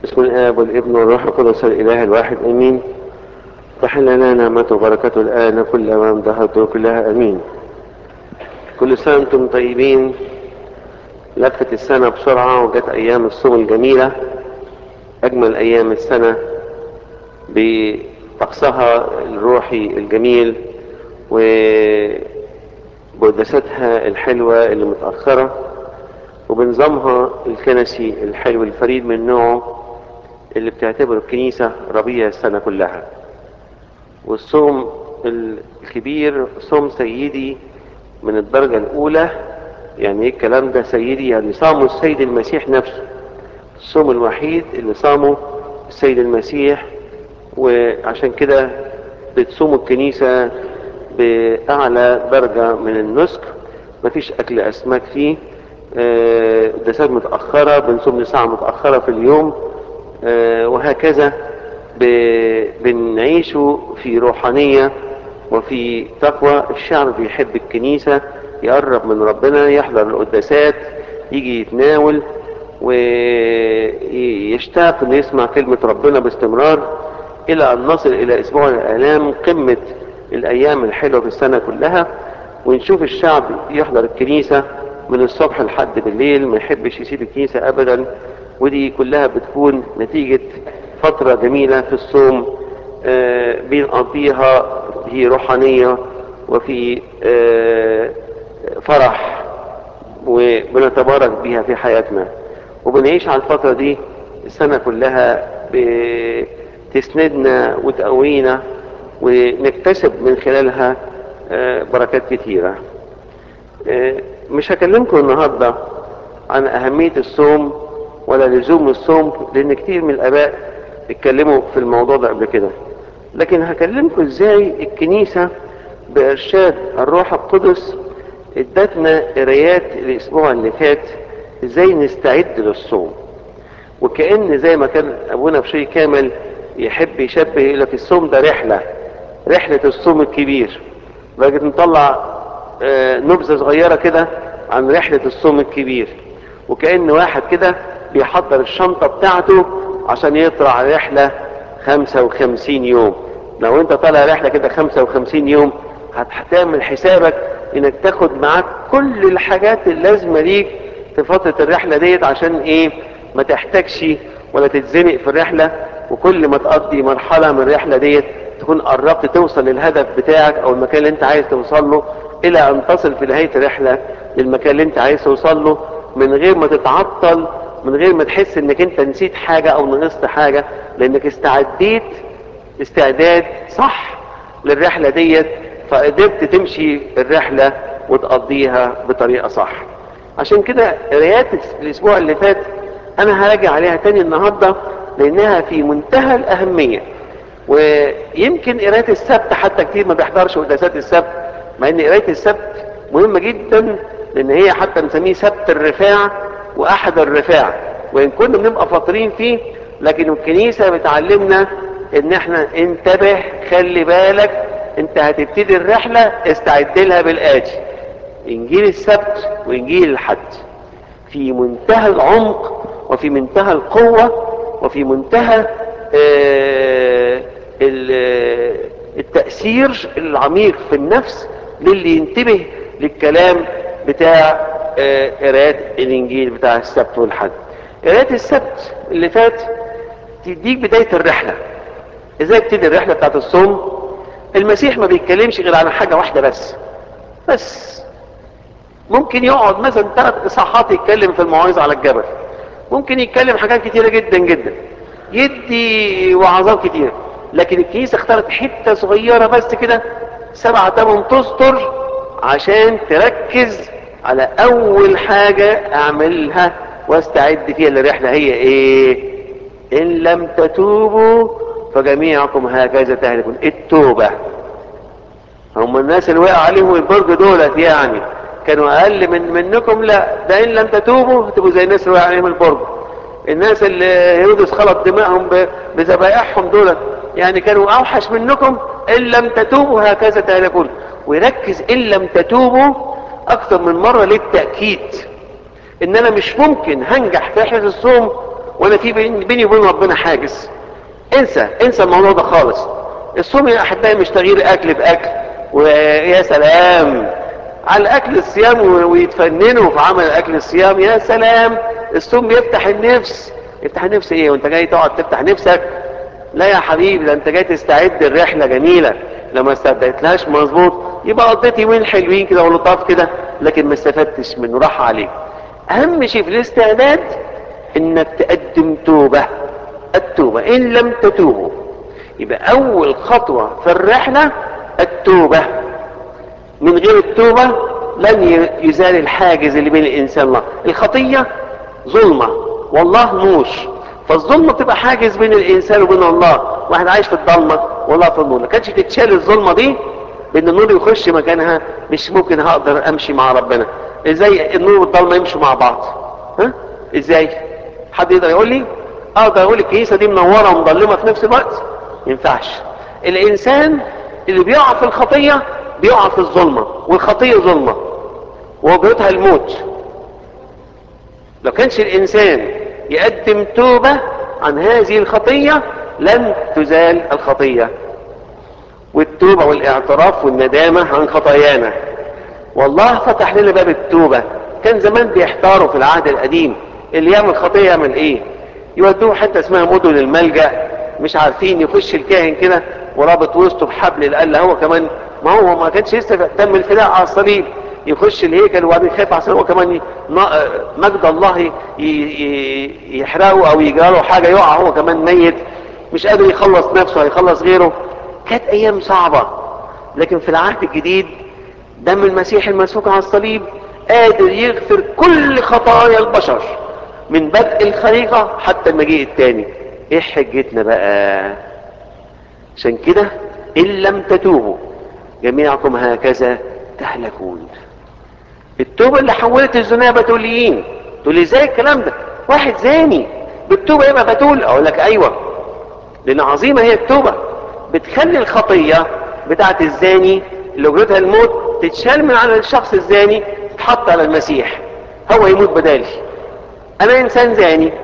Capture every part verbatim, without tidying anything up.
بسم الآب والابن والروح القدس الإله الواحد آمين. تحل لنا نعمته وبركته الآن كل ما امدحته كلها آمين. كل سنة وانتم طيبين. لفت السنة بسرعة وجت أيام الصوم الجميلة، أجمل أيام السنة بطقسها الروحي الجميل وبقداستها الحلوة اللي متأخرة وبنظامها الكنسي الحلو الفريد من نوعه اللي بتعتبره الكنيسة ربيع السنة كلها. والصوم الكبير صوم سيدي من الدرجة الأولى. يعني ايه الكلام ده؟ سيدي يعني صامه السيد المسيح نفسه، الصوم الوحيد اللي صامه السيد المسيح، وعشان كده بتصوم الكنيسة بأعلى درجة من النسك. مفيش أكل أسماك فيه، قداسات متأخرة، بنصوم لساعة متأخرة في اليوم، وهكذا بنعيشه في روحانية وفي تقوى. الشعب بيحب الكنيسة، يقرب من ربنا، يحضر القداسات، يجي يتناول ويشتاق انه يسمع كلمة ربنا باستمرار الى ان نصل الى اسبوع الالام، قمة الايام الحلوة في السنة كلها. ونشوف الشعب يحضر الكنيسة من الصبح لحد بالليل، ما يحبش يسيب الكنيسة ابدا. ودي كلها بتكون نتيجة فترة جميلة في الصوم آه بنقضيها في روحانية وفي آه فرح، وبنتبارك بيها في حياتنا، وبنعيش على الفترة دي السنة كلها، بتسندنا وتقوينا ونكتسب من خلالها آه بركات كتيرة. آه مش هكلمكم النهاردة عن أهمية الصوم ولا لزوم الصوم، لأن كتير من الآباء اتكلموا في الموضوع ده قبل كده، لكن هكلمكم ازاي الكنيسة بإرشاد الروح القدس ادتنا قرايات الأسبوع اللي فات ازاي نستعد للصوم. وكأن زي ما كان أبونا بشوي كامل يحب يشبه يقول لك الصوم ده رحلة، رحلة الصوم الكبير. بقيت نطلع آه نبذة صغيرة كده عن رحلة الصوم الكبير، وكأن واحد كده بيحضر الشنطة بتاعته عشان يطلع رحلة خمسة وخمسين يوم. لو انت طالع رحلة كده خمسة وخمسين يوم هتعمل حسابك انك تاخد معاك كل الحاجات اللازمة ليك في فترة الرحلة ديت، عشان ايه؟ ما تحتاجش ولا تتزنق في الرحلة. وكل ما تقضي مرحلة من الرحلة ديت تكون قربت توصل للهدف بتاعك او المكان اللي انت عايز توصل له، الى ان تصل في نهاية الرحلة للمكان اللي انت عايز توصل له من غير ما تتعطل، من غير ما تحس انك انت نسيت حاجة او نقصت حاجة، لانك استعديت استعداد صح للرحلة ديت، فقدرت تمشي الرحلة وتقضيها بطريقة صح. عشان كده قرايات الاسبوع اللي فات انا هراجع عليها تاني النهاردة لانها في منتهى الاهمية. ويمكن قراية السبت حتى كتير ما بيحضرش قداسات السبت، مع ان قراية السبت مهمة جدا، لان هي حتى نسميه سبت الرفاع واحد الرفاع، وان كنا بنبقى فاطرين فيه، لكن الكنيسة بتعلمنا ان احنا انتبه، خلي بالك، انت هتبتدي الرحلة استعد لها بالآتي: انجيل السبت وانجيل الحد في منتهى العمق وفي منتهى القوة وفي منتهى آه التأثير العميق في النفس للي ينتبه للكلام بتاع قراءات الانجيل بتاع السبت والحد. قراءة السبت اللي فات تديك بداية الرحلة، ازاي ابتدي الرحلة بتاعت الصوم. المسيح ما بيتكلمش غير عن حاجة واحدة بس بس ممكن يقعد مثلا ثلاث اصحاحات يتكلم في الموعظة على الجبل، ممكن يتكلم حاجات كتيرة جدا جدا، يدي وعظات كتير، لكن الكنيسة اختارت حتة صغيرة بس كده سبعة تمن تسطر عشان تركز على اول حاجة اعملها واستعد فيها للرحلة. هي ايه؟ ان لم تتوبوا فجميعكم هكذا تهلكون. التوبة. هم الناس اللي وقع عليهم البرج دولت يعني كانوا اقل من منكم؟ لا، ده ان لم تتوبوا تبقوا زي الناس اللي وقع عليهم البرج. الناس اللي هيرودس خلط دمائهم بذبائحهم دولت يعني كانوا اوحش منكم. ان لم تتوبوا هكذا تهلكون. ويركز ان لم تتوبوا اكثر من مرة للتأكيد ان انا مش ممكن هنجح في رحلة الصوم وانا في بيني وبين ربنا حاجز. انسى انسى الموضوع ده خالص. الصوم يا احبائي مش تغيير اكل باكل، ويا سلام على اكل الصيام ويتفننوا في عمل اكل الصيام، يا سلام. الصوم بيفتح النفس. يفتح النفس ايه وانت جاي تقعد تفتح نفسك؟ لا يا حبيبي، ده انت جاي تستعد الرحله جميله، لو ما استعدتلهاش مظبوط يبقى قضيت يومين حلوين كده ولطاف كده، لكن ما استفدتش منه، راح عليك. اهم شيء في الاستعداد انك تقدم توبه. التوبه ان لم تتوبوا، يبقى اول خطوه في الرحله التوبه. من غير التوبه لن يزال الحاجز اللي بين الانسان والله. الخطيه ظلمه والله نور، فالظلمه تبقى حاجز بين الانسان وبين الله. واحد عايش في الضلمه والله في النور، ما كانش تتشال الظلمه دي بان النور يخش مكانها، مش ممكن هقدر امشي مع ربنا. ازاي النور والضلمه يمشوا مع بعض؟ ها ازاي؟ حد يقدر يقول لي؟ اقدر اقول الكنيسه دي منوره ومظلمه في نفس الوقت؟ ما ينفعش. الانسان اللي بيقع في الخطيه بيقع في الظلمه، والخطيه ظلمه ووجهتها الموت. لو كانش الانسان يقدم توبه عن هذه الخطيه لن تزال الخطيه. والتوبه والاعتراف والندامه عن خطايانا. والله فتح لنا باب التوبه. كان زمان بيحتاروا في العهد القديم اللي يعمل خطيه يعمل ايه؟ يودوه حته اسمها مدن الملجأ، مش عارفين. يخش الكاهن كده ورابط وسطه بحبل، قال له هو كمان، ما هو ما كانش لسه تم الفداء على الصليب. يخش الهيكل وبعدين خايف عشان هو كمان مجد الله يحرقه او يجرى له حاجه يقع هو كمان ميت، مش قادر يخلص نفسه هيخلص غيره. كانت ايام صعبه. لكن في العهد الجديد دم المسيح المسفوك على الصليب قادر يغفر كل خطايا البشر من بدء الخليقه حتى المجيء الثاني. ايه حجتنا بقى؟ عشان كده ان لم تتوبوا جميعكم هكذا تهلكون. التوبه اللي حولت الزنا بتوليين. تقول لي ازاي الكلام ده؟ واحد زاني بالتوبه يبقى بتول؟ اقول لك ايوه، لان عظيمه هي التوبه. بتخلي الخطيه بتاعت الزاني اللي اجرتها الموت تتشال من على الشخص الزاني، تتحط على المسيح، هو يموت بدالي. انا انسان زاني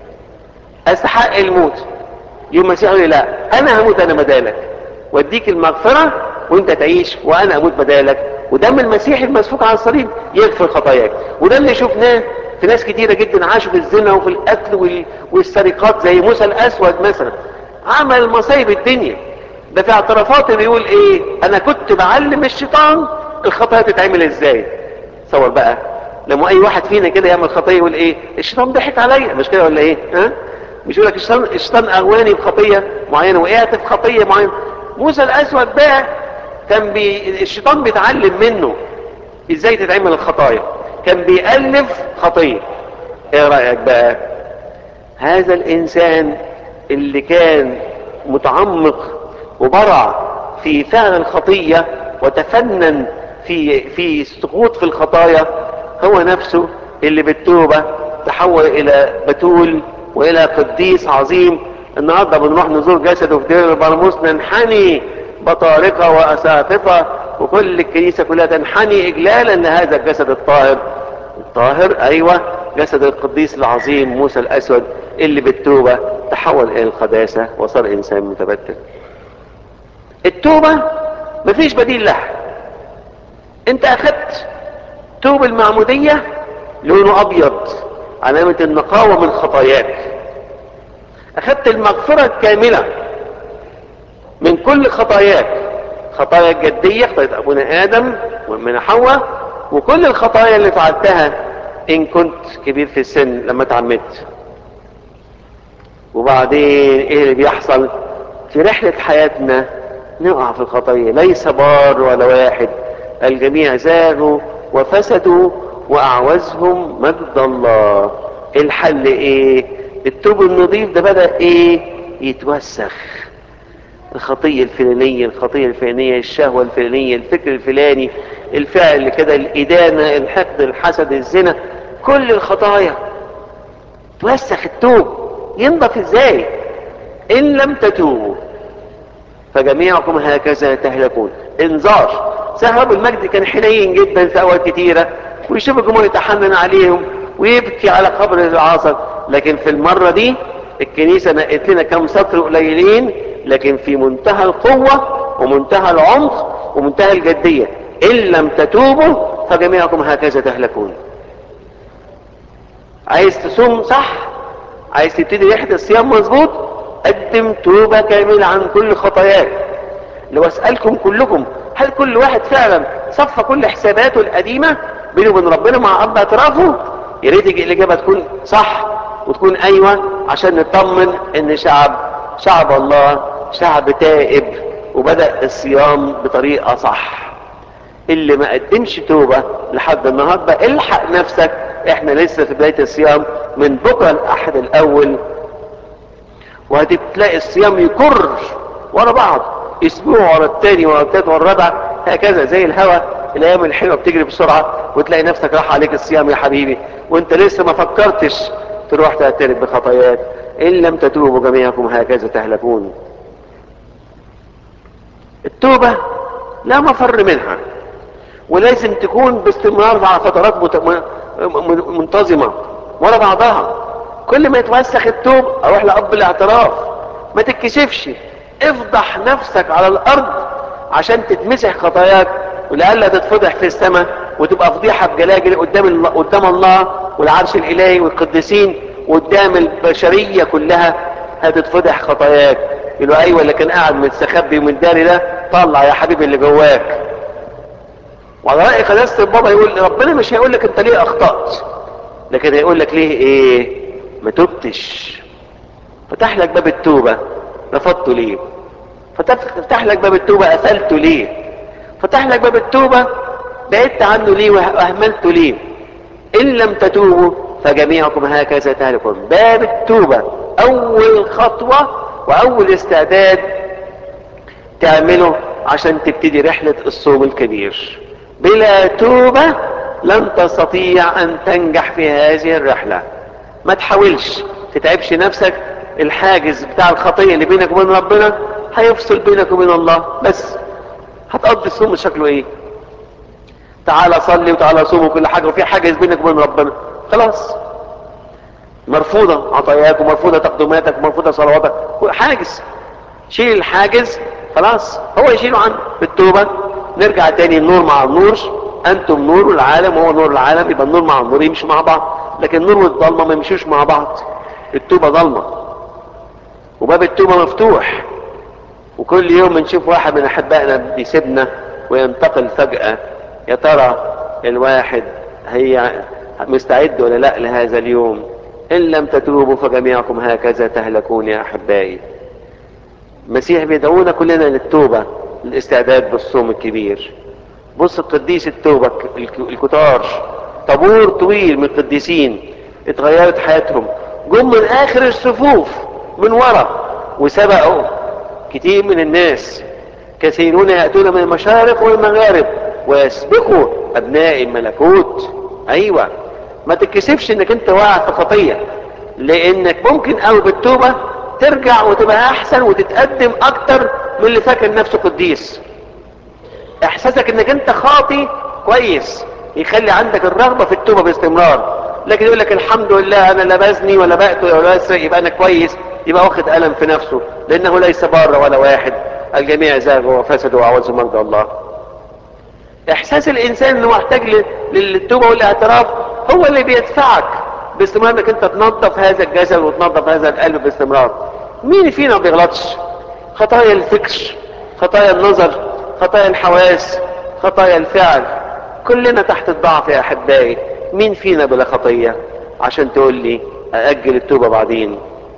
استحق الموت، يوم المسيح يقول لي لا، انا هموت انا بدالك واديك المغفره وانت تعيش وانا اموت بدالك. ودم المسيح المسفوك على الصليب يغفر خطاياك. وده اللي شفناه في ناس كتيره جدا عاشوا في الزنا وفي القتل والسرقات، زي موسى الاسود مثلا، عمل مصايب الدنيا. ده في اعترافاته بيقول ايه؟ انا كنت بعلم الشيطان الخطايا تتعمل ازاي. تصور بقى لما اي واحد فينا كده يعمل خطيه يقول ايه؟ الشيطان ضحك عليا، مش كده ولا ايه؟ ها؟ مش يقول لك الشيطان الشيطان اغواني بخطيه معينه وقعت في خطيه معينه. موسى الاسود بقى كان بي... الشيطان بيتعلم منه ازاي تتعمل الخطايا، كان بيألف خطيه. ايه رايك بقى؟ هذا الانسان اللي كان متعمق وبرع في فعل الخطيه وتفنن في في السقوط في الخطايا، هو نفسه اللي بالتوبه تحول الى بتول والى قديس عظيم. النهارده بنروح نزور جسده في دير البراموس ننحني بطارقه واساقفه، وكل الكنيسه كلها تنحني اجلالا لهذا الجسد الطاهر. الطاهر ايوه، جسد القديس العظيم موسى الاسود اللي بالتوبه تحول الى القداسه وصار انسان متبتل. التوبه مفيش بديل لها. انت اخذت توب المعموديه لونه ابيض، علامه النقاوه من خطاياك. اخذت المغفره الكامله من كل خطاياك، خطايا الجديه، خطايا ابونا ادم ومن حواء، وكل الخطايا اللي فعلتها ان كنت كبير في السن لما اتعمدت. وبعدين ايه اللي بيحصل في رحله حياتنا؟ نقع في الخطيه. ليس بار ولا واحد، الجميع زاغوا وفسدوا واعوزهم مجد الله. الحل ايه؟ التوب النظيف ده بدأ ايه؟ يتوسخ. الخطية الفلانية، الخطية الفلانية، الشهوة الفلانية، الفكر الفلاني، الفعل كده، الإدانة، الحقد، الحسد، الزنا، كل الخطايا توسخ التوب. ينضف ازاي؟ ان لم تتوبوا فجميعكم هكذا تهلكون. انذار. سهرب المجد كان حنين جدا في اوقات كتيرة، ويشوف الجمهور يتحنن عليهم ويبكي على قبر العاصر، لكن في المرة دي الكنيسة نقت لنا كم سطر قليلين لكن في منتهى القوة ومنتهى العمق ومنتهى الجدية. إن لم تتوبوا فجميعكم هكذا تهلكون. عايز تصوم صح، عايز تبتدي رحلة الصيام مظبوط، قدم توبة كاملة عن كل خطاياك. لو اسألكم كلكم، هل كل واحد فعلا صفى كل حساباته القديمة بينه وبين ربنا مع أب اعترافه؟ يا ريت الإجابة تكون صح وتكون أيوة، عشان نطمن إن شعب شعب الله شعب تائب وبدأ الصيام بطريقة صح. اللي ما قدمش توبة لحد النهاردة الحق نفسك، احنا لسه في بداية الصيام، من بكرة الأحد الأول وهتلاقي الصيام يكر ورا بعض، اسبوع ورا التاني ورا التالت ورا الرابع، هكذا زي الهواء. الايام الحلوه بتجري بسرعه وتلاقي نفسك راح عليك الصيام يا حبيبي وانت لسه ما فكرتش تروح تعترف بخطاياك. ان لم تتوبوا جميعكم هكذا تهلكون. التوبه لا مفر منها، ولازم تكون باستمرار على فترات منتظمه ورا بعضها. كل ما يتوسخ التوب اروح لأب الاعتراف. ما تتكسفش، افضح نفسك على الارض عشان تتمسح خطاياك ولألا تتفضح في السماء وتبقى فضيحة بجلاجل قدام الله قدام الله والعرش الالهي والقديسين وقدام البشرية كلها. هتتفضح خطاياك. يقولوا ايوه اللي كان قاعد مستخبي ومن داري ده طلع يا حبيبي اللي جواك. وعلى رأي قداسة البابا يقول ربنا مش هيقول لك انت ليه اخطأت، لكن هيقول لك ليه ايه ما تبتش. فتح لك باب التوبة رفضته ليه؟ فتح لك باب التوبة قفلته ليه؟ فتح لك باب التوبة بعدت عنه ليه واهملته ليه؟ ان لم تتوبوا فجميعكم هكذا تهلكون. باب التوبة اول خطوة واول استعداد تعمله عشان تبتدي رحلة الصوم الكبير. بلا توبة لن تستطيع ان تنجح في هذه الرحلة. ما تحاولش تتعبش نفسك. الحاجز بتاع الخطية اللي بينك وبين ربنا هيفصل بينك وبين الله. بس هتقضي الصوم شكله ايه؟ تعالى صلي وتعالى صوم وكل حاجة وفي حاجز بينك وبين ربنا، خلاص مرفوضة عطاياك ومرفوضة تقدماتك ومرفوضة صلواتك. حاجز، شيل الحاجز خلاص، هو يشيله عنه بالتوبة. نرجع تاني النور مع النور. انتم نور العالم وهو نور العالم. يبقى النور مع النور يمشي مع بعض، لكن النور والظلمة ما يمشوش مع بعض. التوبة ظلمة وباب التوبة مفتوح، وكل يوم بنشوف واحد من احبائنا بيسيبنا وينتقل فجأة. يا ترى الواحد هي مستعد ولا لا لهذا اليوم؟ ان لم تتوبوا فجميعكم هكذا تهلكون يا احبائي. المسيح بيدعونا كلنا للتوبة، للاستعداد بالصوم الكبير. بص القديس التوبة الكتار، طابور طويل من القديسين اتغيرت حياتهم، جم من اخر الصفوف من ورا وسبقوا كتير من الناس. كثيرون يأتون من المشارق والمغارب ويسبقوا ابناء الملكوت. ايوه، ما تتكسفش انك انت واقع في خطية، لانك ممكن قوي بالتوبة ترجع وتبقى احسن وتتقدم اكتر من اللي فاكر نفسه قديس. احساسك انك انت خاطي كويس يخلي عندك الرغبة في التوبة باستمرار. لكن يقول لك الحمد لله انا لا بزني ولا بقتل ولا بسرق يبقى انا كويس، يبقى واخد ألم في نفسه، لانه ليس بار ولا واحد، الجميع زاغوا وفسدوا وعوزوا مجد الله. احساس الانسان انه محتاج للتوبة والاعتراف هو اللي بيدفعك باستمرار انك انت تنظف هذا الجسد وتنظف هذا القلب باستمرار. مين فينا ما بيغلطش؟ خطايا الفكر، خطايا النظر، خطايا الحواس، خطايا الفعل، كلنا تحت الضعف يا احبائي. مين فينا بلا خطية عشان تقول لي ااجل التوبة بعدين؟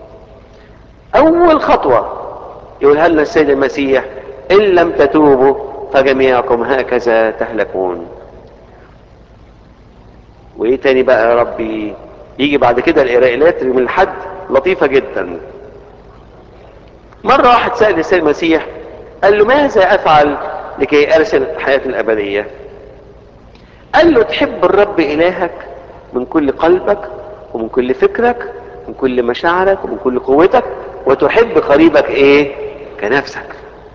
اول خطوة يقولها لنا السيد المسيح ان لم تتوبوا فجميعكم هكذا تهلكون. وايه تاني بقى يا ربي؟ يجي بعد كده القراءات من الحد لطيفة جدا. مرة واحد سأل السيد المسيح قال له ماذا افعل لكي ارسل الحياة الابدية؟ قال له تحب الرب الهك من كل قلبك ومن كل فكرك ومن كل مشاعرك ومن كل قوتك، وتحب قريبك ايه؟ كنفسك.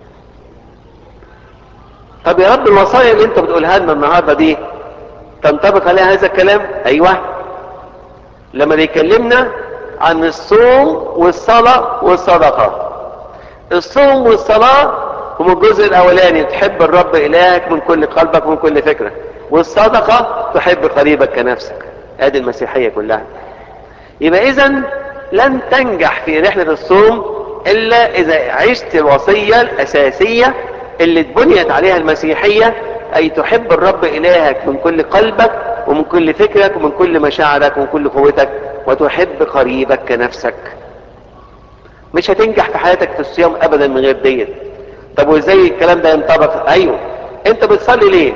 طب يا رب الوصايا اللي انت بتقولها لنا النهارده دي تنطبق عليها هذا الكلام؟ ايوه. لما بيكلمنا عن الصوم والصلاة والصدقة. الصوم والصلاة هم الجزء الاولاني، تحب الرب الهك من كل قلبك ومن كل فكرك، والصدقة تحب قريبك كنفسك. ادي المسيحية كلها. يبقى اذا لن تنجح في رحلة الصوم الا اذا عشت الوصية الاساسية اللي اتبنيت عليها المسيحية، اي تحب الرب الهك من كل قلبك ومن كل فكرك ومن كل مشاعرك ومن كل قوتك، وتحب قريبك كنفسك. مش هتنجح في حياتك في الصيام ابدا من غير ديت. طب وازاي الكلام ده ينطبق؟ ايوه، انت بتصلي ليه؟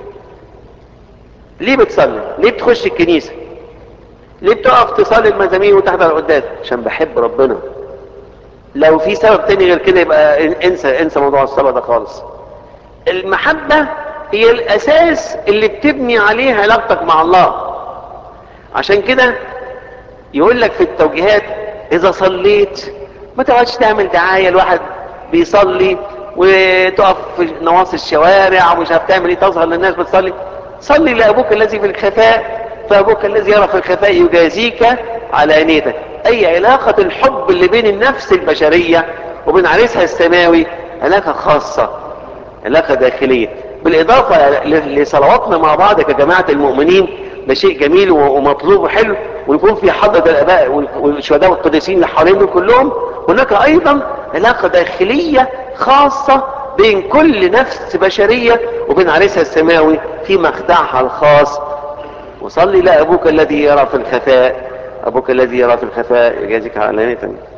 ليه بتصلي؟ ليه بتخش الكنيسة؟ ليه بتقف تصلي المزامير وتحضر القداس؟ عشان بحب ربنا. لو في سبب تاني غير كده يبقى انسى انسى موضوع الصلاة ده خالص. المحبة هي الاساس اللي بتبني عليه علاقتك مع الله. عشان كده يقول لك في التوجيهات اذا صليت ما تقعدش تعمل دعاية الواحد بيصلي وتقف في نواصي الشوارع ومش عارف تعمل ايه تظهر للناس بتصلي. صلي لابوك الذي في الخفاء فابوك الذي يرى في الخفاء يجازيك على نيتك. اي علاقة الحب اللي بين النفس البشرية وبين عريسها السماوي علاقة خاصة، علاقة داخلية، بالاضافة لصلواتنا مع بعض كجماعة المؤمنين. ده شيء جميل ومطلوب وحلو، ويكون في حضرة الاباء والشهداء والقديسين اللي حوالين دول كلهم. هناك ايضا علاقة داخلية خاصة بين كل نفس بشرية وبين عريسها السماوي في مخدعها الخاص. وصلي لأبوك الذي يرى في الخفاء، أبوك الذي يرى في الخفاء يجازيك علانية.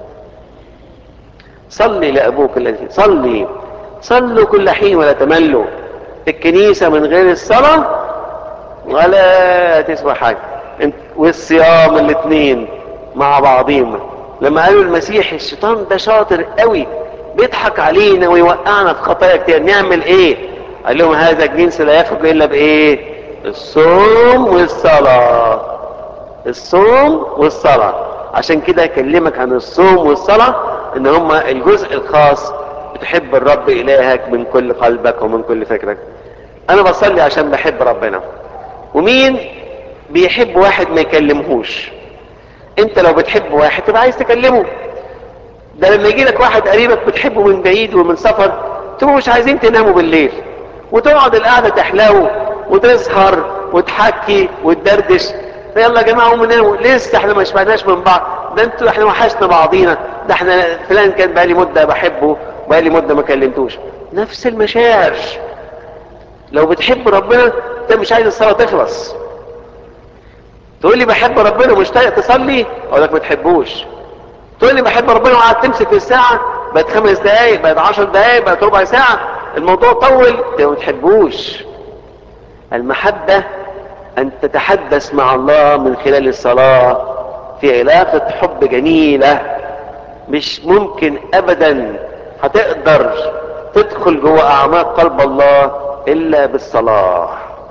صلي لأبوك الذي صلي صلوا كل حين ولا تملوا. الكنيسة من غير الصلاة ولا تسوى حاجة، والصيام الاثنين مع بعضهم. لما قالوا المسيح الشيطان ده شاطر قوي بيضحك علينا ويوقعنا في خطايا كتير، نعمل ايه؟ قال لهم هذا الجنس لا يخرج الا بايه؟ الصوم والصلاة. الصوم والصلاة. عشان كده اكلمك عن الصوم والصلاة ان هما الجزء الخاص بتحب الرب الهك من كل قلبك ومن كل فكرك. انا بصلي عشان بحب ربنا. ومين بيحب واحد ما يكلمهوش؟ انت لو بتحب واحد تبقى عايز تكلمه. ده لما يجي لك واحد قريبك بتحبه من بعيد ومن سفر تبقوا مش عايزين تناموا بالليل، وتقعد القعده تحلو وتسهر وتحكي وتدردش. يلا يا جماعه قوموا ناموا، لسه احنا ما شبعناش من بعض، ده انتوا احنا وحشنا بعضينا، ده احنا فلان كان بقالي مده بحبه بقالي مده ما كلمتوش. نفس المشاعر. لو بتحب ربنا انت مش عايز الصلاه تخلص. تقول لي بحب ربنا ومش طايق تصلي، اقول لك ما تحبوش. تقول لي بحب ربنا وقعدت تمسك في الساعه بقت خمس دقائق بقت عشر دقائق بقت ربع ساعه، الموضوع طول، ما تحبوش. المحبه ان تتحدث مع الله من خلال الصلاه في علاقه حب جميله. مش ممكن ابدا هتقدر تدخل جوه اعماق قلب الله الا بالصلاه.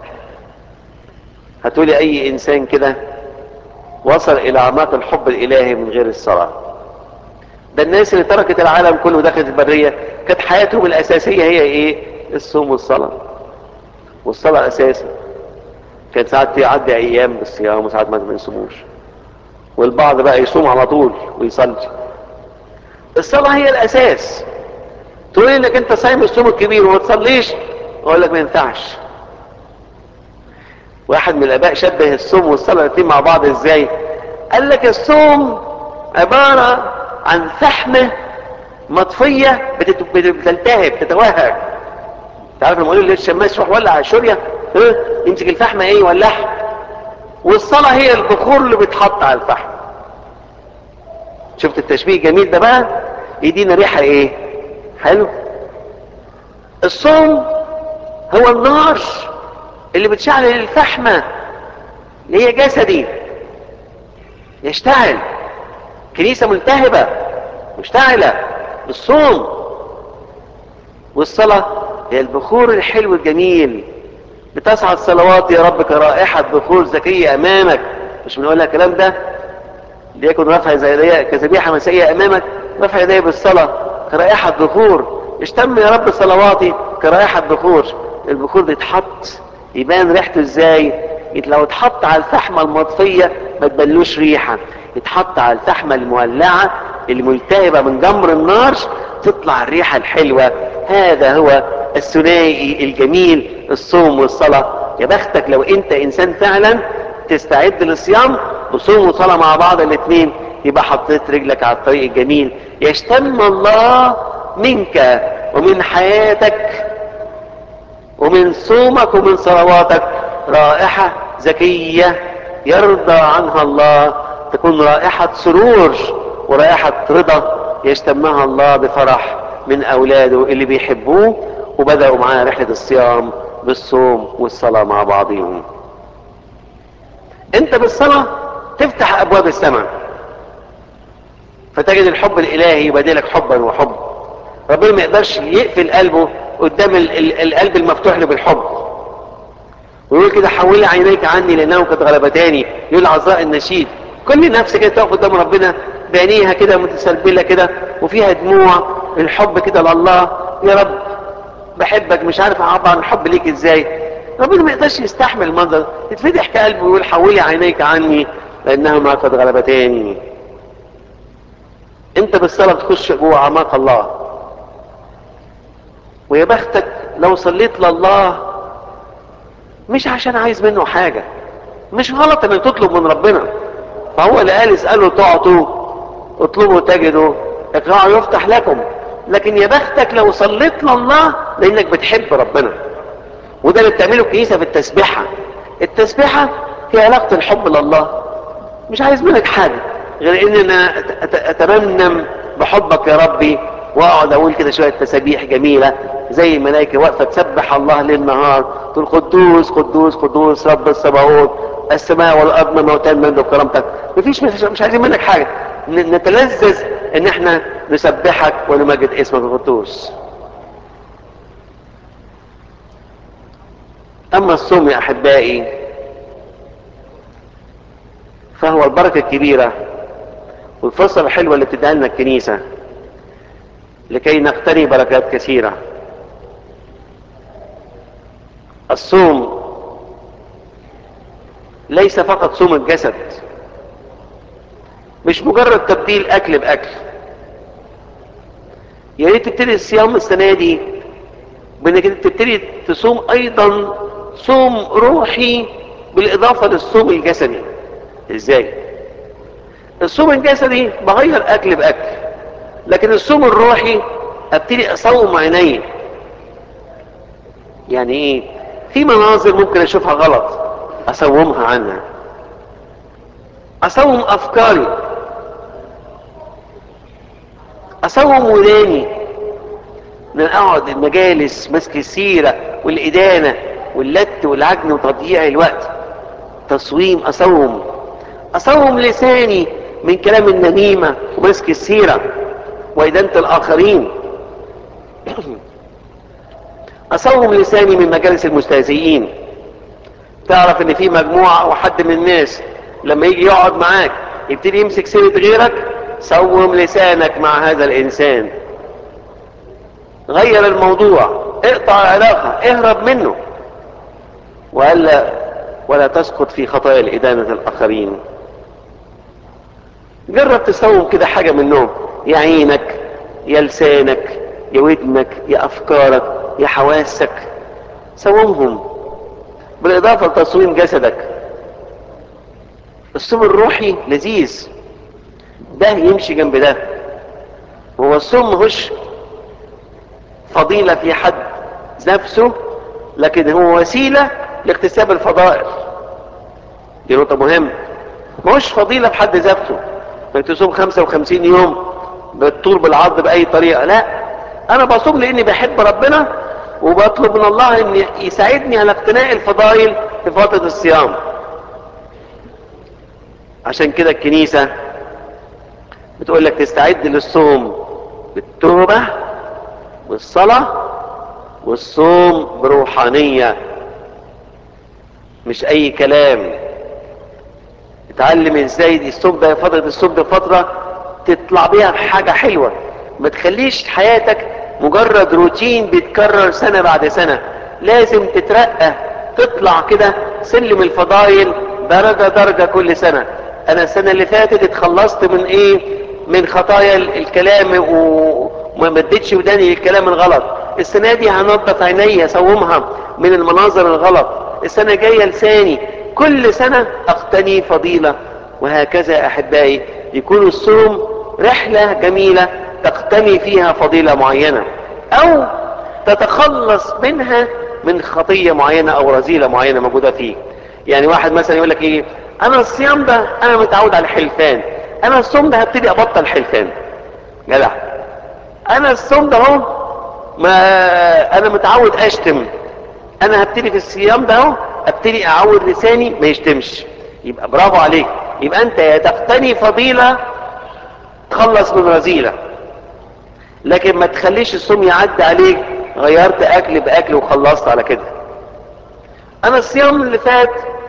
هتقولي اي انسان كده وصل الى اعماق الحب الالهي من غير الصلاه؟ ده الناس اللي تركت العالم كله ودخلت البريه كانت حياتهم الاساسيه هي ايه؟ الصوم والصلاه. والصلاه اساسا. كانت ساعات تعدي ايام بالصيام وساعات ما بيصوموش، والبعض بقى يصوم على طول ويصلي. الصلاه هي الاساس. تقول انك انت صايم الصوم الكبير وما تصليش، اقول لك ما ينفعش. واحد من الاباء شبه الصوم والصلاه الاثنين مع بعض ازاي؟ قال لك الصوم عباره عن فحمه مطفيه بتلتهب تتوهج. تعرف لما يقولوا للشماس روح ولع الشوريه، اه يمسك الفحمه ايه يولعها. والصلاه هي البخور اللي بيتحط على الفحم. شفت التشبيه الجميل ده بقى؟ يدينا ريحه ايه حلو. الصوم هو النار اللي بتشعل الفحمه اللي هي جسدي يشتعل. كنيسه ملتهبه مشتعله بالصوم. والصلاه هي البخور الحلو الجميل. بتصعد صلوات يا رب كرائحه بخور زكيه امامك. مش بنقولها الكلام ده؟ ليكن رفع يديه كذبيحه مسائيه امامك، رفع يديه بالصلاه كرائحه بخور. اشتم يا رب صلواتي كرائحه بخور. البخور ده يتحط يبان ريحته ازاي؟ لو اتحط على الفحمه المطفيه ما تبلوش ريحه. يتحط على الفحمة المولعة الملتهبة من جمر النار، تطلع الريحة الحلوة. هذا هو الثنائي الجميل، الصوم والصلاة. يا بختك لو انت انسان فعلا تستعد للصيام وصوم وصلاة مع بعض الاثنين، يبقى حطيت رجلك على الطريق الجميل. يشتم الله منك ومن حياتك ومن صومك ومن صلواتك رائحة زكية يرضى عنها الله، تكون رائحة سرور ورائحة رضا يشتمها الله بفرح من أولاده اللي بيحبوه وبدأوا معاه رحلة الصيام بالصوم والصلاة مع بعضهم. انت بالصلاة تفتح أبواب السماء، فتجد الحب الإلهي يبادلك حبا وحب. ربنا ما يقدرش يقفل قلبه قدام ال ال القلب المفتوح له بالحب، ويقول كده حولي عينيك عني لأنهم قد غلبتاني. يقول عذراء النشيد كل نفس كده تقف قدام ربنا بعينيها كده متسلبلة كده وفيها دموع الحب كده لله. يا رب بحبك، مش عارف اعبر عن الحب ليك ازاي. ربنا ما يقدرش يستحمل المنظر، يتفتح كقلبه ويقول حولي عينيك عني لأنهما قد غلبتاني. انت بالصلاة بتخش جوه اعماق الله. ويا بختك لو صليت لله مش عشان عايز منه حاجة. مش غلط انك تطلب من ربنا، فهو اللي قال اسألوا تعطوا، اطلبوا تجدوا، اقرعوا يفتح لكم. لكن يا بختك لو صليت لله لانك بتحب ربنا. وده اللي بتعمله الكنيسة في التسبيحة. التسبيحة هي علاقة الحب لله، مش عايز منك حاجة غير ان انا اتمنم بحبك يا ربي، واقعد اقول كده شوية تسابيح جميلة زي الملائكة واقفة تسبح الله ليل نهار، تقول قدوس قدوس قدوس رب السماوات، السماء والارض مموتان من بكرامتك. مفيش مش عايزين منك حاجة، نتلذذ ان احنا نسبحك ونمجد اسمك القدوس. اما الصوم يا احبائي فهو البركة الكبيرة والفرصة الحلوة اللي بتديها لنا الكنيسة لكي نقتني بركات كثيرة. الصوم ليس فقط صوم الجسد، مش مجرد تبديل اكل باكل. يا ريت تبتدي الصيام السنة دي بانك تبتدي تصوم ايضا صوم روحي بالاضافة للصوم الجسدي. ازاي؟ الصوم الجسدي بغير اكل باكل، لكن الصوم الروحي ابتدي اصوم عيني. يعني ايه؟ في مناظر ممكن اشوفها غلط اصومها عنها، اصوم افكاري، اصوم وداني من اقعد المجالس مسك السيرة والادانة واللت والعجن وتضييع الوقت. تصويم اصوم. اصوم لساني من كلام النميمة ومسك السيرة وإدانة الآخرين. أصوم لساني من مجالس المستهزئين. تعرف ان في مجموعة او حد من الناس لما يجي يقعد معاك يبتدي يمسك سيرة غيرك، صوم لسانك مع هذا الانسان. غير الموضوع، اقطع العلاقة، اهرب منه، ولا ولا تسقط في خطايا الإدانة الآخرين. جرب تصوم كده حاجة منهم، يا عينك يا لسانك يا ودنك يا أفكارك يا حواسك، صومهم بالإضافة لتصويم جسدك. الصوم الروحي لذيذ، ده يمشي جنب ده. هو الصوم مهوش فضيلة في حد نفسه، لكن هو وسيلة لاكتساب الفضائل. دي نقطة مهمة. مهوش فضيلة في حد ذاته انك تصوم خمسة وخمسين يوم بالطول بالعرض بأي طريقة. لا، أنا بصوم لأني بحب ربنا وبطلب من الله أن يساعدني على اقتناء الفضائل في فترة الصيام. عشان كده الكنيسة بتقول لك تستعد للصوم بالتوبة والصلاة والصوم بروحانية، مش أي كلام. اتعلم ازاي الصوم ده، فترة الصوم ده فترة تطلع بيها بحاجة حلوة. ما تخليش حياتك مجرد روتين بيتكرر سنة بعد سنة. لازم تترقى، تطلع كده سلم الفضائل درجة درجة كل سنة. انا السنة اللي فاتت اتخلصت من ايه، من خطايا الكلام وما مدتش وداني للكلام الغلط. السنة دي هنضف عيني اصومها من المناظر الغلط. السنة الجاية لساني. كل سنة اقتني فضيلة. وهكذا احبائي يكون الصوم رحلة جميلة تقتني فيها فضيلة معينة او تتخلص منها من خطية معينة او رذيلة معينة موجودة فيك. يعني واحد مثلا يقول لك ايه، انا الصيام ده انا متعود على الحلفان، انا الصوم ده هبتدي ابطل حلفان. جدع. انا الصوم ده اهو ما انا متعود اشتم، انا هبتدي في الصيام ده اهو ابتدي اعود لساني ما يشتمش. يبقى برافو عليك، يبقى انت يا تقتني فضيلة تخلص من رذيلة، لكن ما تخليش الصوم يعدي عليك غيرت اكل باكل وخلصت على كده. انا الصيام اللي فات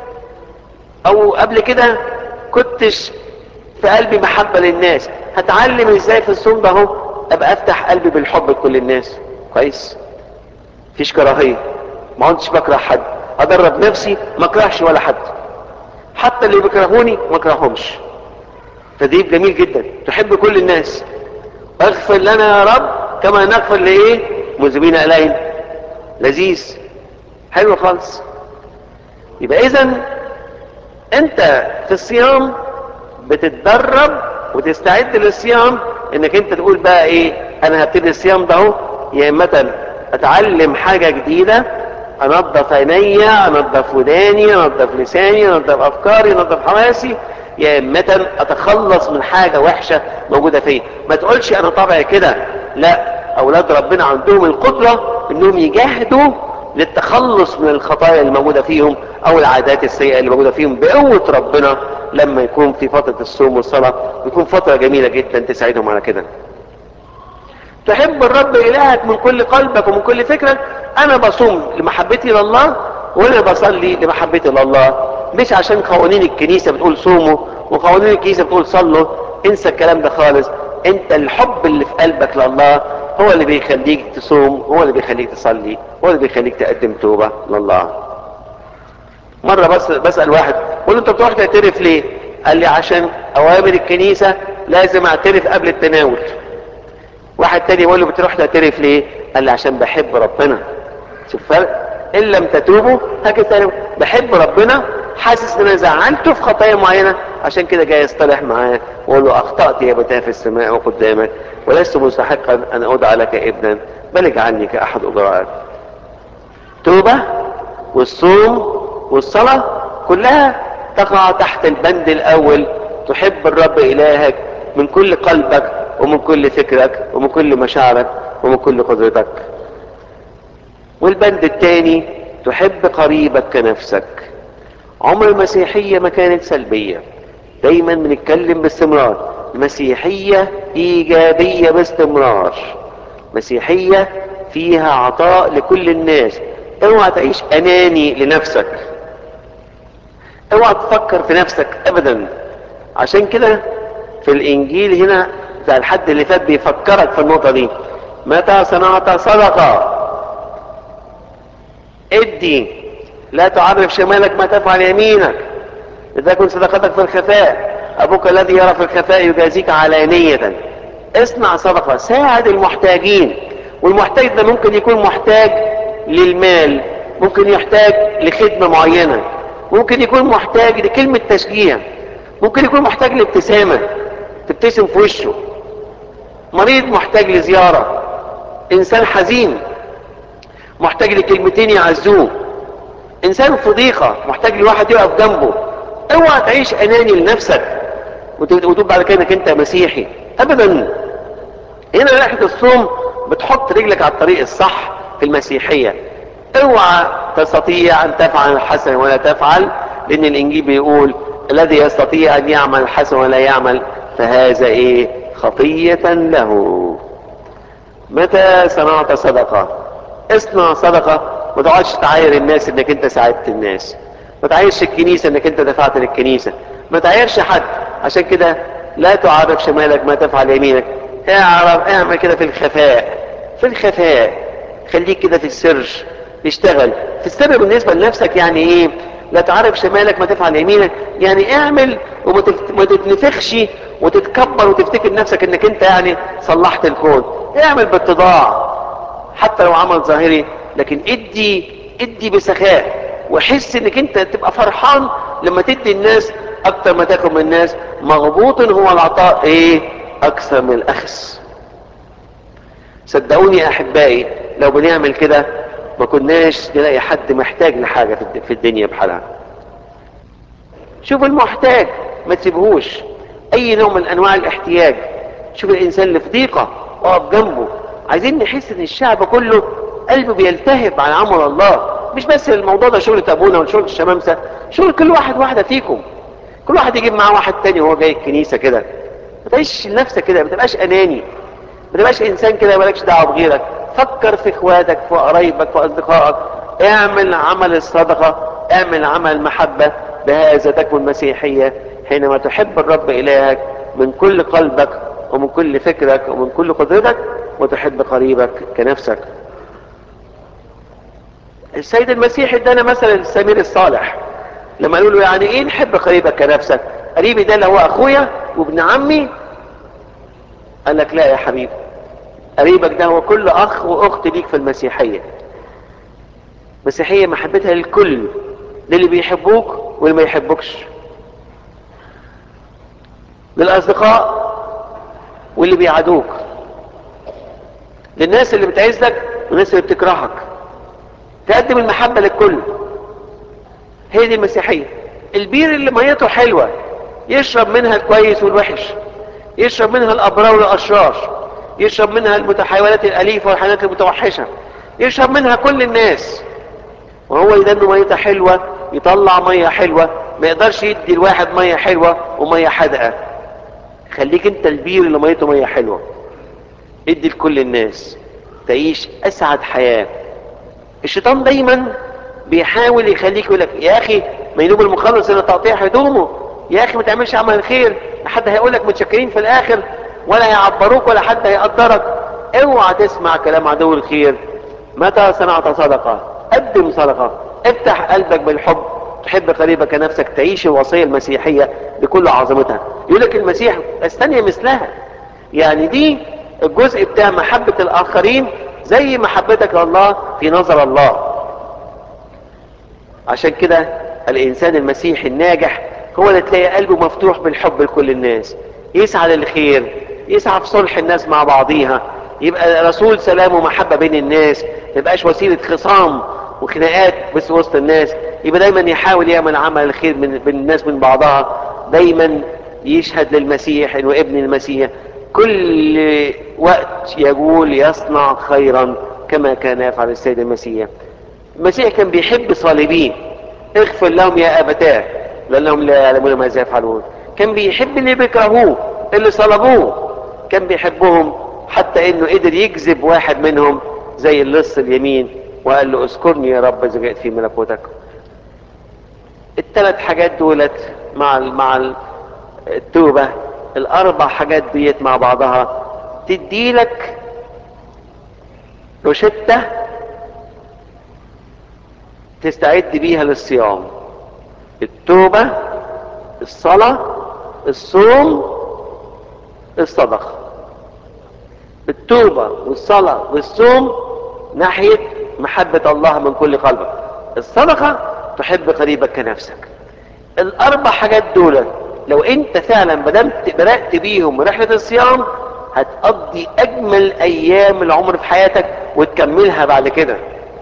او قبل كده كنتش في قلبي محبة للناس، هتعلم ازاي في الصوم ده اهو ابقى افتح قلبي بالحب لكل الناس. كويس، مفيش كراهية، ما كنتش بكره حد، ادرب نفسي ما اكرهش ولا حد، حتى اللي بيكرهوني ما اكرههمش. تدريب جميل جدا، تحب كل الناس. اغفر لنا يا رب كما نغفر لايه مذنبين الينا. لذيذ، حلو خالص. يبقى اذا انت في الصيام بتتدرب وتستعد للصيام انك انت تقول بقى ايه، انا هبتدي الصيام ده اهو يا اما اتعلم حاجة جديدة، انظف عيني، انظف وداني، انظف لساني، انظف افكاري، انظف حواسي، يا اما اتخلص من حاجة وحشة موجودة فيا. ما تقولش انا طبعي كده، لا، اولاد ربنا عندهم القدرة انهم يجاهدوا للتخلص من الخطايا اللي موجودة فيهم او العادات السيئة اللي موجودة فيهم بقوة ربنا لما يكون في فترة الصوم والصلاة، يكون فترة جميلة جدا تساعدهم على كده. تحب الرب إلهك من كل قلبك ومن كل فكرك. أنا بصوم لمحبتي لله وأنا بصلي لمحبتي لله، مش عشان قوانين الكنيسة بتقول صوموا وقوانين الكنيسة بتقول صلوا. انسى الكلام ده خالص. انت الحب اللي في قلبك لله هو اللي بيخليك تصوم، هو اللي بيخليك تصلي، هو اللي بيخليك تقدم توبة لله. مرة بس بسأل واحد، قول له انت بتروح تعترف ليه؟ قال لي عشان اوامر الكنيسة لازم اعترف قبل التناول. واحد تاني يقول له بتروح تعترف ليه؟ قال لي عشان بحب ربنا. شوف فرق، ان لم تتوبوا هكذا. بحب ربنا، حاسس ان انا زعلته في خطايا معينة، عشان كده جاي اصطلح معاه واقول له اخطأت يا ابتاه في السماء وقدامك، ولست مستحقا ان ادعى لك ابنا، بل اجعلني كاحد اجرائك. توبة والصوم والصلاة كلها تقع تحت البند الاول، تحب الرب الهك من كل قلبك ومن كل فكرك ومن كل مشاعرك ومن كل قدرتك. والبند الثاني تحب قريبك كنفسك. عمر المسيحية ما كانت سلبية، دايما بنتكلم باستمرار مسيحية ايجابية باستمرار، مسيحية فيها عطاء لكل الناس. اوعى تعيش اناني لنفسك، اوعى تفكر في نفسك ابدا. عشان كده في الانجيل هنا ده الحد اللي فات بيفكرك في النقطة دي. متى صنعت صدقة ادي، لا تعرف شمالك ما تفعل يمينك، اذا كنت صدقتك في الخفاء ابوك الذي يرى في الخفاء يجازيك علانية. اصنع صدقة، ساعد المحتاجين. والمحتاج ده ممكن يكون محتاج للمال، ممكن يحتاج لخدمة معينة، ممكن يكون محتاج لكلمة تشجيع، ممكن يكون محتاج لابتسامة تبتسم في وشه، مريض محتاج لزيارة، انسان حزين محتاج لكلمتين يعزوه، انسان في ضيقة محتاج لواحد يقف جنبه. اوعى تعيش اناني لنفسك وتقول بعد كده انك انت مسيحي ابدا. هنا رحلة الصوم بتحط رجلك على الطريق الصح في المسيحية. اوعى تستطيع ان تفعل الحسن ولا تفعل، لان الانجيل بيقول الذي يستطيع ان يعمل الحسن ولا يعمل فهذا ايه خطية له. متى صنعت صدقة اصنع صدقة، ما تقعدش تعاير الناس انك انت ساعدت الناس، ما تعايرش الكنيسة انك انت دفعت للكنيسة، ما تعايرش حد. عشان كده لا تعرف شمالك ما تفعل يمينك. اعرف اعمل كده في الخفاء، في الخفاء خليك كده في السر، اشتغل في السر بالنسبة لنفسك. يعني ايه لا تعرف شمالك ما تفعل يمينك؟ يعني اعمل وما تتنفخش وتتكبر وتفتكر نفسك انك انت يعني صلحت الكون. اعمل باتضاع حتى لو عمل ظاهري، لكن ادي ادي بسخاء، وحس انك انت تبقى فرحان لما تدي الناس اكتر ما تاخد من الناس. مغبوط هو العطاء ايه اكثر من الاخذ. صدقوني يا احبائي لو بنعمل كده ما كناش نلاقي حد محتاج لحاجة في الدنيا بحالها. شوف المحتاج ما تسيبهوش، اي نوع من انواع الاحتياج. شوف الانسان اللي في ضيقة اقف جنبه. عايزين نحس ان الشعب كله قلبه بيلتهب على عمل الله. مش بس الموضوع ده شغل ابونا وشغل الشمامسة، شغل كل واحد واحدة فيكم. كل واحد يجيب معاه واحد تاني وهو جاي الكنيسة كده. ما تعيش لنفسك كده، ما تبقاش اناني، ما تبقاش انسان كده مالكش دعوه بغيرك. فكر في اخواتك، في قرايبك، في اصدقائك. اعمل عمل الصدقه، اعمل عمل محبه. بهذا تكون مسيحيه، حينما تحب الرب الهك من كل قلبك ومن كل فكرك ومن كل قدرتك، وتحب قريبك كنفسك. السيد المسيح ادانا مثلا السمير الصالح لما قالوا له يعني ايه نحب قريبك كنفسك؟ قريبي ده اللي هو اخويا وابن عمي؟ قال لك لا يا حبيبي، قريبك ده هو كل اخ واخت ليك في المسيحية. مسيحية محبتها للكل، للي بيحبوك واللي ما يحبوكش، للاصدقاء واللي بيعادوك، للناس اللي بتعزك والناس اللي بتكرهك. تقدم المحبة للكل. هي دي المسيحية. البير اللي ميته حلوة يشرب منها الكويس والوحش، يشرب منها الابرار والاشرار، يشرب منها المتحولات الاليفة والحيوانات المتوحشة، يشرب منها كل الناس. وهو يدنه ميته حلوة يطلع مية حلوة. ما يقدرش يدي الواحد مية حلوة ومية حدقة. خليك انت البير اللي ميته مية حلوة، ادي لكل الناس تعيش اسعد حياة. الشيطان دايما بيحاول يخليك يقول لك يا اخي ما ينوب المخلص الى تقطيع هدومه، يا اخي ما تعملش عمل خير، لا حد هيقول لك متشكرين في الاخر ولا هيعبروك ولا حد هيقدرك. اوعى تسمع كلام عدو الخير. متى صنعت صدقة قدم صدقة، افتح قلبك بالحب، تحب قريبك كنفسك، تعيش الوصية المسيحية بكل عظمتها. يقول لك المسيح استني مثلها، يعني دي الجزء بتاع محبة الاخرين زي محبتك لله في نظر الله. عشان كده الانسان المسيحي الناجح هو اللي تلاقي قلبه مفتوح بالحب لكل الناس، يسعى للخير، يسعى في صلح الناس مع بعضيها، يبقى رسول سلام ومحبة بين الناس، ما يبقاش وسيلة خصام وخناقات بس وسط الناس. يبقى دايما يحاول يعمل عمل الخير من بين الناس من بعضها، دايما يشهد للمسيح انه ابن المسيح، كل وقت يقول يصنع خيرا كما كان يفعل السيد المسيح. المسيح كان بيحب صالبين، اغفر لهم يا ابتاه لانهم لا يعلمون ماذا يفعلون. كان بيحب اللي بيكرهوه اللي صلبوه، كان بيحبهم حتى انه قدر يجذب واحد منهم زي اللص اليمين وقال له اذكرني يا رب اذا جئت في ملكوتك. الثلاث حاجات دولت مع مع التوبة، الاربع حاجات ديت مع بعضها تديلك روشتة تستعد بيها للصيام. التوبة، الصلاة، الصوم، الصدقة. التوبة والصلاة والصوم ناحية محبة الله من كل قلبك، الصدقة تحب قريبك كنفسك. الاربع حاجات دول لو انت فعلا بدأت بدأت بيهم رحلة الصيام هتقضي اجمل ايام العمر في حياتك وتكملها بعد كده.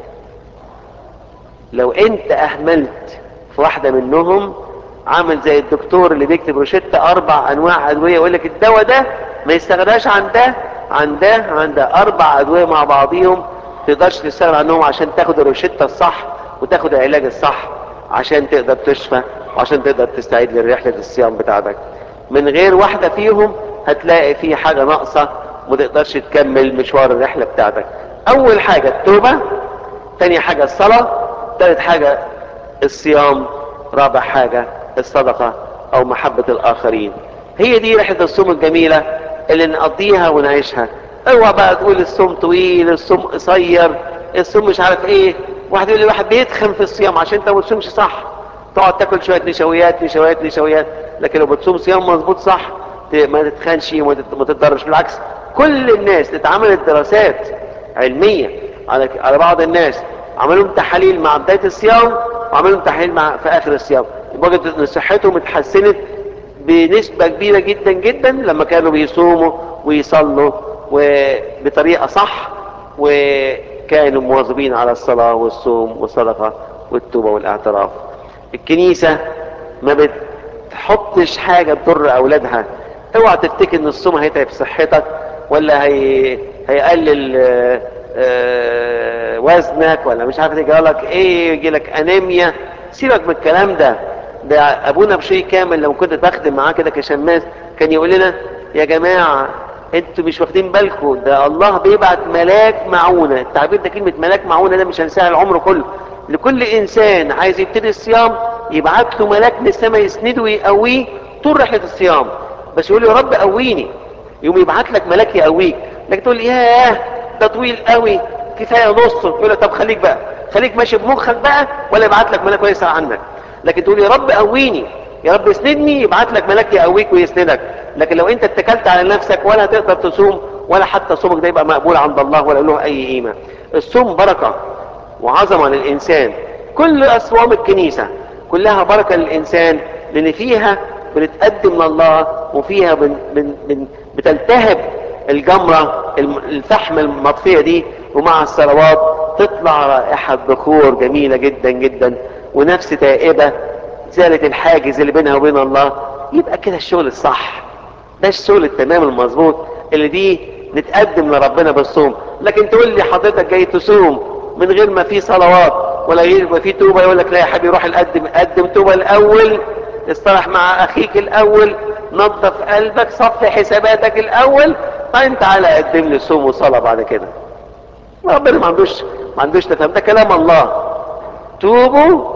لو انت اهملت في واحدة منهم عامل زي الدكتور اللي بيكتب روشتة اربع انواع ادوية يقول لك الدواء ده ما يستغناش عن ده عن ده عن ده، اربع ادوية مع بعضيهم تقدرش تستغنى عنهم عشان تاخد الروشتة الصح وتاخد العلاج الصح عشان تقدر تشفى وعشان تقدر تستعيد لرحلة الصيام بتاعتك. من غير واحدة فيهم هتلاقي في حاجة ناقصة ومتقدرش تكمل مشوار الرحلة بتاعتك. اول حاجة التوبة، تاني حاجة الصلاة، تالت حاجة الصيام، رابع حاجة الصدقة او محبة الاخرين. هي دي رحلة الصوم الجميلة اللي نقضيها ونعيشها. اوعى بقى تقول الصوم طويل، الصوم قصير، الصوم مش عارف ايه. واحد يقول لي واحد بيتخن في الصيام عشان انت ما تصومش صح، تقعد تاكل شوية نشويات نشويات نشويات. لكن لو بتصوم صيام مظبوط صح ما تتخنش وما تتضررش. بالعكس كل الناس اتعملت دراسات علميه على على بعض الناس، عملوا تحاليل مع بدايه الصيام وعملوا تحاليل مع في اخر الصيام، وجدوا ان صحتهم اتحسنت بنسبه كبيره جدا جدا لما كانوا بيصوموا ويصلوا وبطريقه صح، وكانوا مواظبين على الصلاه والصوم والصدقه والتوبه والاعتراف. الكنيسه ما بتحطش حاجه تضر اولادها. اوعى تفتكر ان الصوم هيتعب صحتك ولا هي هيقلل آه، آه، وزنك ولا مش عارف يجرى لك ايه، يجي لك انيميا. سيبك من الكلام ده. ده ابونا بشيء كامل لما كنت بخدم معاه كده كشماس كان يقول لنا يا جماعه انتوا مش واخدين بالكم، ده الله بيبعت ملاك معونه. التعبير ده كلمه ملاك معونه ده مش هنساها العمر كله. لكل انسان عايز يبتدي الصيام يبعت له ملاك من السماء يسنده ويقويه طول رحله الصيام. بس يقول له يا رب قويني، يقوم يبعت لك ملاك يقويك. لكن تقول ياه ده طويل قوي كفايه نص، يقول لك طب خليك بقى خليك ماشي بمخك بقى ولا يبعت لك ملاك ويسأل عنك. لكن تقول يا رب قويني يا رب اسندني، يبعت لك ملاك يقويك ويسندك. لكن لو انت اتكلت على نفسك ولا هتقدر تصوم ولا حتى صومك ده يبقى مقبول عند الله ولا له اي قيمه. الصوم بركه وعظمه للانسان. كل اصوام الكنيسه كلها بركه للانسان، لان فيها بنتقدم لله وفيها بن بن بن بتلتهب الجمره الفحم المطفيه دي، ومع الصلوات تطلع رائحه بخور جميله جدا جدا ونفس تائبه زالت الحاجز اللي بينها وبين الله. يبقى كده الشغل الصح، ده الشغل التمام المظبوط اللي دي نتقدم لربنا بالصوم. لكن تقول لي حضرتك جاي تصوم من غير ما في صلوات ولا غير ما في توبه، يقول لك لا يا حبيبي روح القدم قدم توبه الاول، اصطلح مع اخيك الاول، نظف قلبك، صفي حساباتك الاول، بعدين تعالى قدم لي صوم وصلاه بعد كده. ربنا ما عندوش ما عندوش تفهم، ده كلام الله. توبوا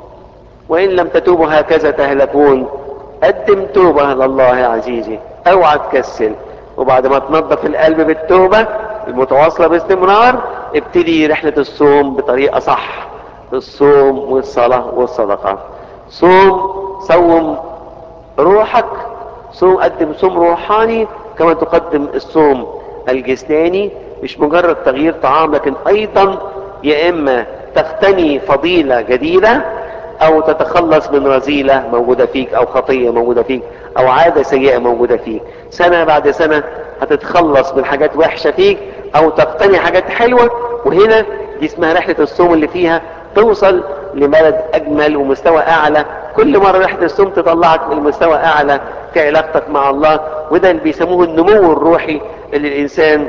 وان لم تتوبوا هكذا تهلكون. قدم توبه لله يا عزيزي، اوعى تكسل، وبعد ما تنظف القلب بالتوبه المتواصله باستمرار ابتدي رحله الصوم بطريقه صح، الصوم والصلاه والصدقه. صوم صوم روحك، صوم قدم صوم روحاني كما تقدم الصوم الجسداني. مش مجرد تغيير طعام، لكن ايضا يا اما تقتني فضيله جديده او تتخلص من رذيله موجوده فيك او خطيه موجوده فيك او عاده سيئه موجوده فيك. سنه بعد سنه هتتخلص من حاجات وحشه فيك او تقتني حاجات حلوه. وهنا دي اسمها رحله الصوم اللي فيها توصل لبلد اجمل ومستوى اعلى. كل مره رحله الصوم تطلعك لمستوى اعلى في علاقتك مع الله، وده اللي بيسموه النمو الروحي اللي الانسان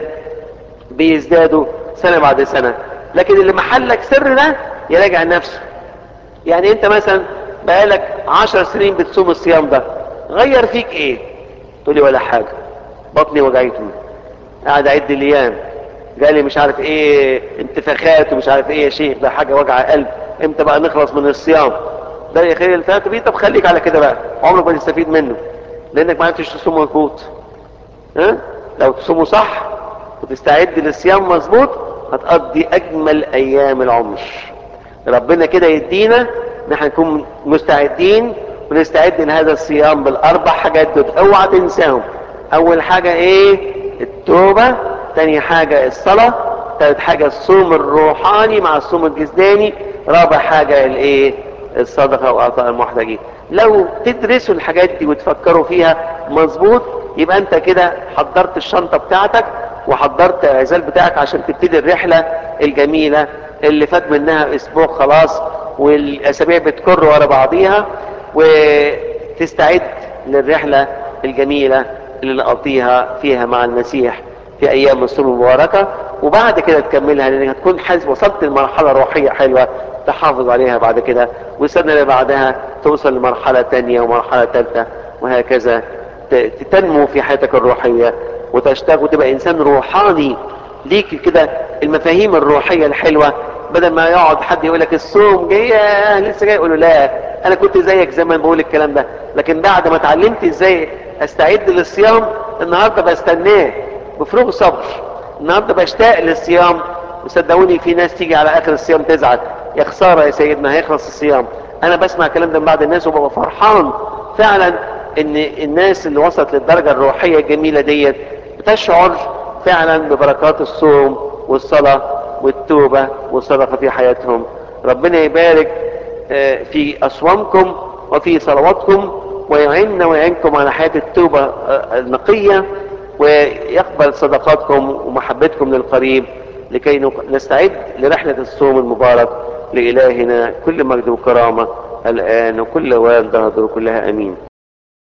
بيزداده سنه بعد سنه. لكن اللي محلك سر ده يراجع نفسه. يعني انت مثلا بقالك عشر سنين بتصوم الصيام ده، غير فيك ايه؟ تقول لي ولا حاجه، بطني وجعتني، قاعد اعد الايام، جالي مش عارف ايه انتفاخات ومش عارف ايه يا شيخ، ده حاجه وجع قلب، امتى بقى نخلص من الصيام ده يا خير الفات بيه؟ طب خليك على كده بقى، عمرك ما تستفيد منه لانك ما عرفتش تصوم مظبوط. ها؟ لو تصوموا صح وتستعد للصيام مظبوط هتقضي اجمل ايام العمر. ربنا كده يدينا نحن نكون مستعدين ونستعد لهذا الصيام بالاربع حاجات دول، اوعى تنساهم. اول حاجه ايه؟ التوبه. تاني حاجه الصلاه. تالت حاجه الصوم الروحاني مع الصوم الجسداني. رابع حاجه الايه؟ الصدقه واعطاء المحتاجين. لو تدرسوا الحاجات دي وتفكروا فيها مظبوط يبقى انت كده حضرت الشنطه بتاعتك وحضرت العزال بتاعك عشان تبتدي الرحله الجميله اللي فات منها اسبوع خلاص والاسابيع بتكر ورا بعضيها، وتستعد للرحله الجميله اللي نقضيها فيها مع المسيح في ايام الصوم المباركه. وبعد كده تكملها لانك هتكون حاسس وصلت لمرحله روحيه حلوه تحافظ عليها بعد كده، والسنه اللي بعدها توصل لمرحله تانية ومرحله ثالثه، وهكذا تنمو في حياتك الروحيه وتشتاق وتبقى انسان روحاني ليك كده المفاهيم الروحيه الحلوه. بدل ما يقعد حد يقول لك الصوم جاي لسه جاي، يقول له لا انا كنت زيك زمان بقول الكلام ده، لكن بعد ما اتعلمت ازاي استعد للصيام النهارده بستناه بفروغ صبر. النهارده بشتاق للصيام. وصدقوني في ناس تيجي على اخر الصيام تزعل، يا خساره يا سيدنا هيخلص الصيام. انا بسمع الكلام ده من بعض الناس وببقى فرحان فعلا ان الناس اللي وصلت للدرجة الروحية الجميلة ديت بتشعر فعلا ببركات الصوم والصلاة والتوبة والصدقة في حياتهم. ربنا يبارك في أصوامكم وفي صلواتكم، ويعيننا ويعينكم على حياة التوبة النقية، ويقبل صدقاتكم ومحبتكم للقريب لكي نستعد لرحلة الصوم المبارك. لإلهنا كل مجد وكرامة الآن وكل وان ظهر كلها. أمين.